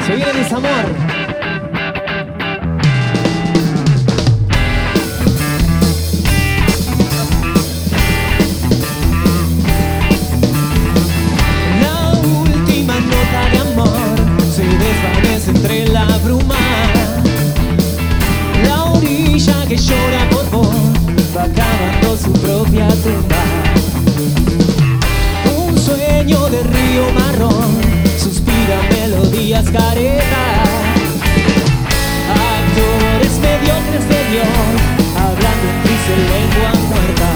Se viene Desamor. La última nota de amor se desvanece entre la bruma. La orilla que llora por vos va cavando su propia tumba. Un sueño de río marrón suspira melodías caretas. Actores mediocres de Dios hablando en triste lengua muerta.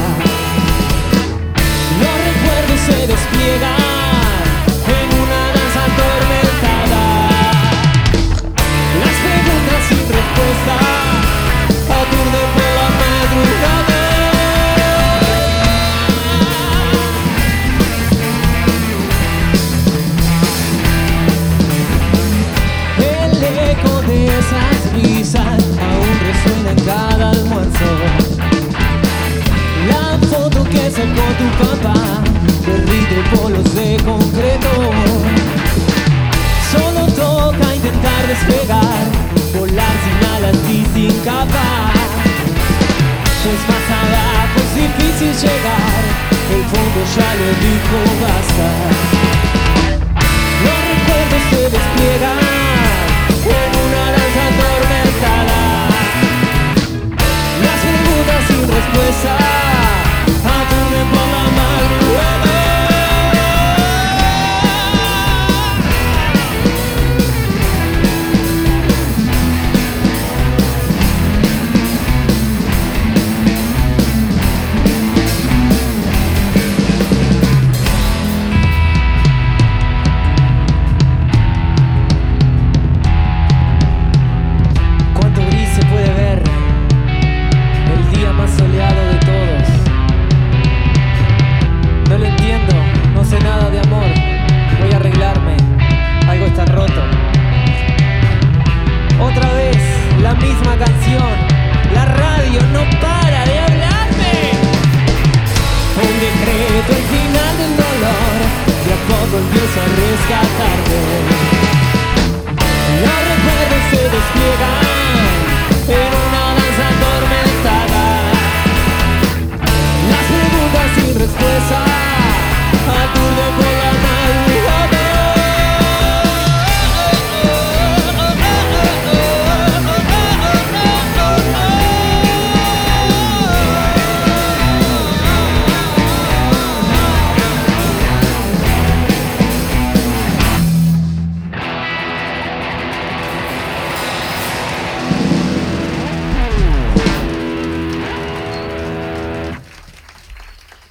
Los recuerdos se despliegan en una danza atormentada. Las preguntas sin respuesta aturden por la madrugada. El eco de esas risas aún resuena en cada almuerzo. La foto que sacó tu papá derrite polos de concreto. Solo toca intentar despegar, volar sin alas y sin capa. Pues más abajo es difícil llegar, el fondo ya lo dijo basta. Los recuerdos se despliegan en una danza atormentada. Las preguntas sin respuesta aturden por la madrugada.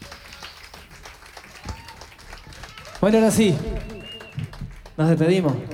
Bueno, ahora sí, nos despedimos.